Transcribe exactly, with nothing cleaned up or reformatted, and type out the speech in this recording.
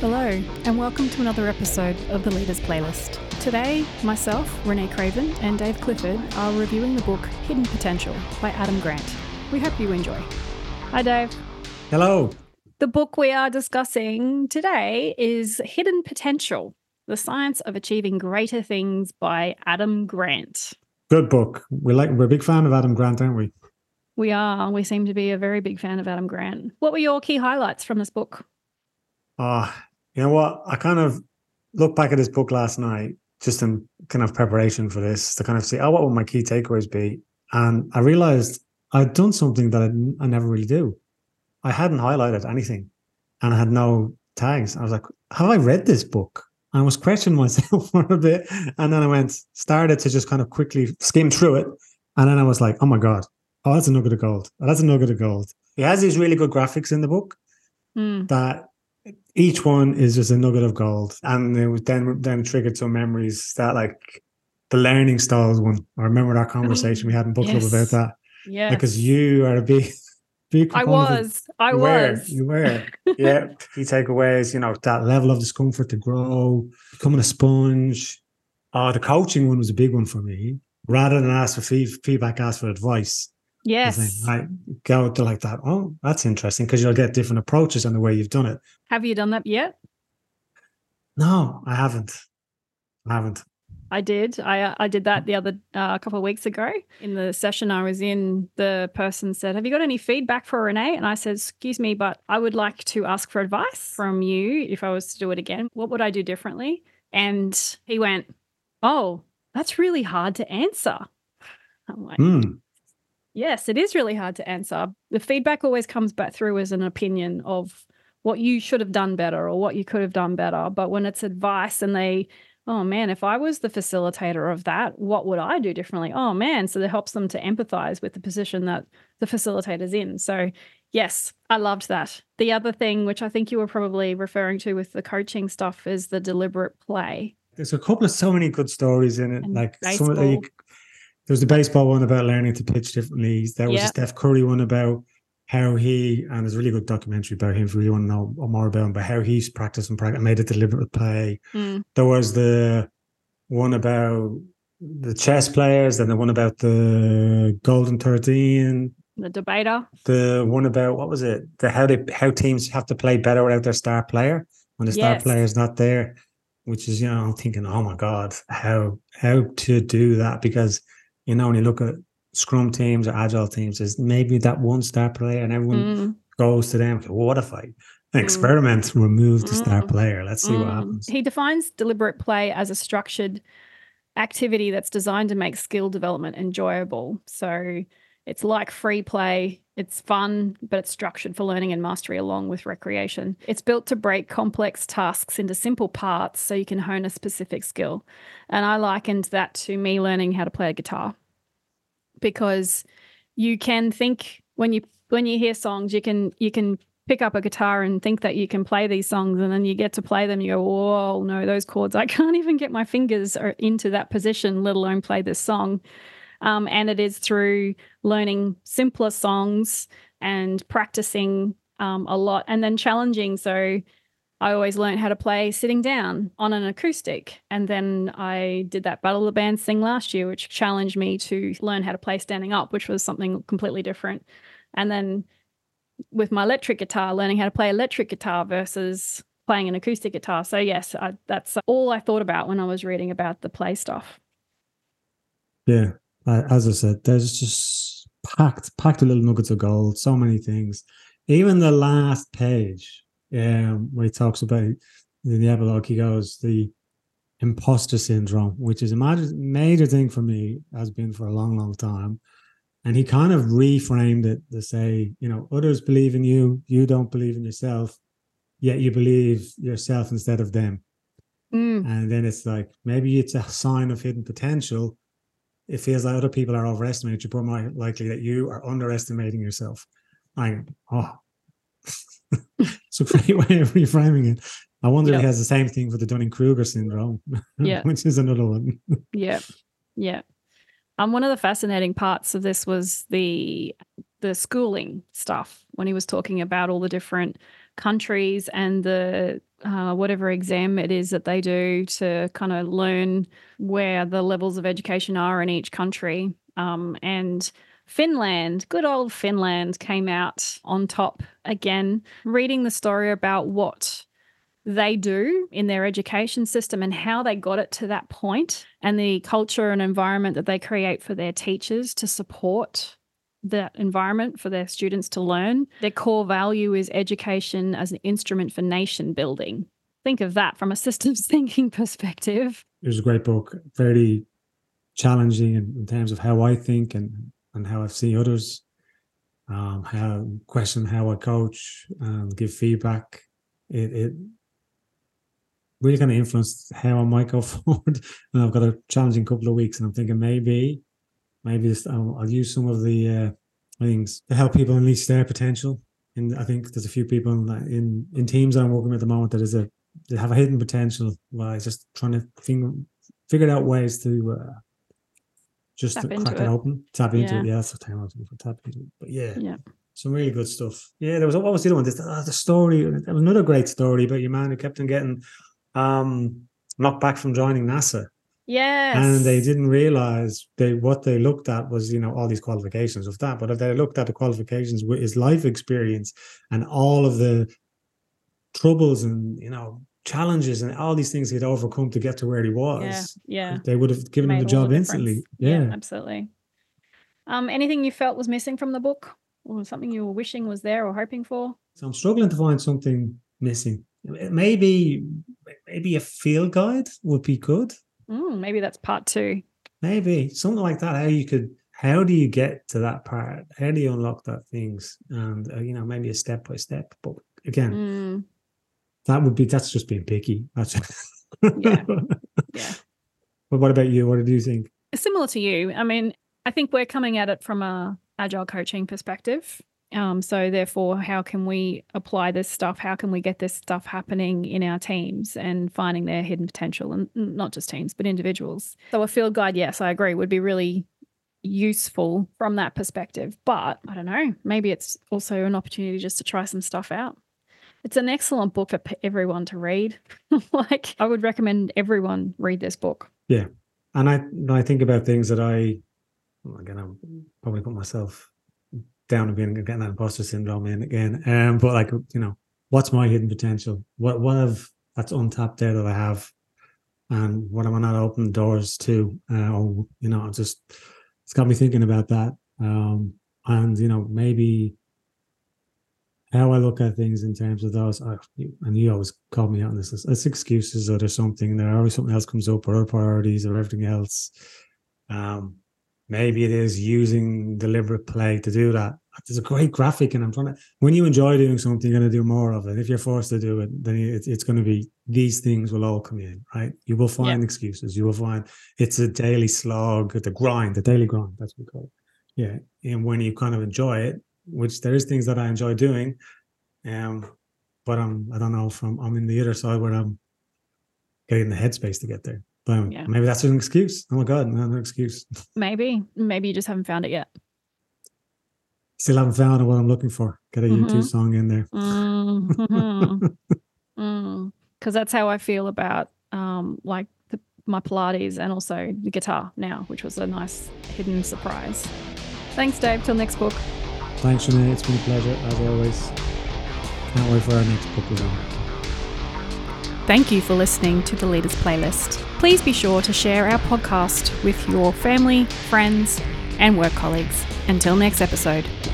Hello, and welcome to another episode of the Leaders Playlist. Today, myself, Renee Craven, and Dave Clifford are reviewing the book Hidden Potential by Adam Grant. We hope you enjoy. Hi, Dave. Hello. The book we are discussing today is Hidden Potential, The Science of Achieving Greater Things by Adam Grant. Good book. We like, we're a big fan of Adam Grant, aren't we? We are. We seem to be a very big fan of Adam Grant. What were your key highlights from this book? Oh, you know what? I kind of looked back at this book last night, just in kind of preparation for this, to kind of see, oh, what would my key takeaways be? And I realized I'd done something that I, I never really do. I hadn't highlighted anything and I had no tags. I was like, have I read this book? And I was questioning myself for a bit. And then I went, started to just kind of quickly skim through it. And then I was like, oh my God, oh, that's a nugget of gold. Oh, that's a nugget of gold. He has these really good graphics in the book Mm. that each one is just a nugget of gold. And it was then then triggered some memories that, like, the learning styles one. I remember that conversation we had in book club Yes. about that. Yeah. Because you are a big, big I proponent of- was. I you was. Were, you were. Yeah. Key takeaways, you know, that level of discomfort to grow, becoming a sponge. Oh, the coaching one was a big one for me. Rather than ask for fee- feedback, ask for advice. Yes. I go to like that. Oh, that's interesting, because you'll get different approaches on the way you've done it. Have you done that yet? No, I haven't. I haven't. I did. I I did that the other uh, couple of weeks ago. In the session I was in, the person said, have you got any feedback for Renee? And I said, excuse me, but I would like to ask for advice from you if I was to do it again. What would I do differently? And he went, oh, that's really hard to answer. I'm like, Mm. yes, it is really hard to answer. The feedback always comes back through as an opinion of what you should have done better or what you could have done better. But when it's advice and they, oh man, if I was the facilitator of that, what would I do differently? Oh man, so that helps them to empathize with the position that the facilitator's in. So yes, I loved that. The other thing, which I think you were probably referring to with the coaching stuff, is the deliberate play. There's a couple of so many good stories in it. And like some of baseball. the, there was the baseball one about learning to pitch differently. There was Yeah. a Steph Curry one about how he, and there's a really good documentary about him if you really want to know more about him, but how he's practiced and practiced and made a deliberate play. Mm. There was the one about the chess players, and the one about the Golden thirteen, The debater. the one about, what was it? The how they how teams have to play better without their star player when the star Yes. player is not there, which is, you know, I'm thinking, oh my God, how how to do that? Because, you know, when you look at scrum teams or agile teams, there's maybe that one star player and everyone Mm. goes to them. Well, what if I experiment, remove the star Mm. player? Let's see what Mm. happens. He defines deliberate play as a structured activity that's designed to make skill development enjoyable. So it's like free play. It's fun, but it's structured for learning and mastery along with recreation. It's built to break complex tasks into simple parts so you can hone a specific skill. And I likened that to me learning how to play a guitar, because you can think when you when you hear songs, you can you can pick up a guitar and think that you can play these songs, and then you get to play them, you go, whoa, no, those chords, I can't even get my fingers into that position, let alone play this song. Um, and it is through learning simpler songs and practicing um, a lot and then challenging. So I always learned how to play sitting down on an acoustic. And then I did that Battle of the Bands thing last year, which challenged me to learn how to play standing up, which was something completely different. And then with my electric guitar, learning how to play electric guitar versus playing an acoustic guitar. So yes, I, that's all I thought about when I was reading about the play stuff. Yeah. Uh, as I said, there's just packed, packed little nuggets of gold, so many things. Even the last page, um, where he talks about, in the epilogue, he goes, the imposter syndrome, which is a major, major thing for me, has been for a long, long time. And he kind of reframed it to say, you know, others believe in you, you don't believe in yourself, yet you believe yourself instead of them. Mm. And then it's like, maybe it's a sign of hidden potential. It feels like other people are overestimating you, but more likely that you are underestimating yourself. I oh, it's a great way of reframing it. I wonder Yep. if he has the same thing for the Dunning-Kruger syndrome, Yeah. which is another one. Yeah. Yeah. Um, one of the fascinating parts of this was the the schooling stuff when he was talking about all the different countries and the uh, whatever exam it is that they do to kind of learn where the levels of education are in each country. Um, and Finland, good old Finland, came out on top again, reading the story about what they do in their education system and how they got it to that point, and the culture and environment that they create for their teachers to support that environment for their students to learn. Their core value is education as an instrument for nation building. Think of that from a systems thinking perspective. It was a great book, very challenging in, in terms of how I think and, and how I see others, um, how question how I coach and give feedback. It, it really kind of influenced how I might go forward. And I've got a challenging couple of weeks, and I'm thinking maybe, maybe this, I'll, I'll use some of the uh, things to help people unleash their potential. And I think there's a few people in in, in teams that I'm working with at the moment that is a that have a hidden potential. Well, just trying to figure figure out ways to uh, just Tap to into crack it it. open, tap into Yeah. it. Yeah, that's what I was looking for. Tap into it. But yeah, Yeah. some really good stuff. Yeah, there was what was the other one? This uh, the story. There was another great story about your man who kept on getting um, knocked back from joining NASA. Yes. And they didn't realize they what they looked at was, you know, all these qualifications of that. But if they looked at the qualifications with his life experience and all of the troubles and, you know, challenges and all these things he'd overcome to get to where he was, Yeah. Yeah. they would have given him Made the all job the instantly. difference. Yeah. Absolutely. Um, anything you felt was missing from the book, or something you were wishing was there or hoping for? So I'm struggling to find something missing. Maybe, maybe a field guide would be good. Mm, maybe that's part two. Maybe something like that. How you could, how do you get to that part? How do you unlock that things? And uh, you know, maybe a step by step. But again, Mm, that would be that's just being picky. That's Yeah. Yeah. But what about you? What did you think? Similar to you. I mean, I think we're coming at it from a agile coaching perspective. Um, so therefore, how can we apply this stuff? How can we get this stuff happening in our teams and finding their hidden potential, and not just teams, but individuals? So a field guide, yes, I agree, would be really useful from that perspective. But I don't know, maybe it's also an opportunity just to try some stuff out. It's an excellent book for p- everyone to read. Like, I would recommend everyone read this book. Yeah, and I when I think about things that I, well, again, I probably put myself down and being getting that imposter syndrome in again. Um, but like, you know, what's my hidden potential? What what have that's untapped there that I have, and what am I not opening doors to? Uh, or you know, just it's got me thinking about that. Um, and you know, maybe how I look at things in terms of those. Uh, and you always call me out on this. It's excuses, or there's something there, always something else comes up, or other priorities, or everything else. Um, maybe it is using deliberate play to do that. There's a great graphic, and I'm trying to. When you enjoy doing something, you're going to do more of it. If you're forced to do it, then it's it's going to be these things will all come in, right? You will find Yeah. excuses. You will find it's a daily slog, the grind, the daily grind. That's what we call it. Yeah, and when you kind of enjoy it, which there is things that I enjoy doing, um, but I'm I don't know if I'm I'm in the other side where I'm getting the headspace to get there. But um, Yeah. maybe that's an excuse. Oh my god, no, no excuse. Maybe, maybe you just haven't found it yet. Still haven't found what I'm looking for. Get a U two Mhm. song in there. Mm-hmm. mm. Because that's how I feel about um, like the, my Pilates and also the guitar now, which was a nice hidden surprise. Thanks, Dave. Till next book. Thanks, Renee. It's been a pleasure as always. Can't wait for our next book review. Thank you for listening to the Leaders Playlist. Please be sure to share our podcast with your family, friends, and work colleagues. Until next episode.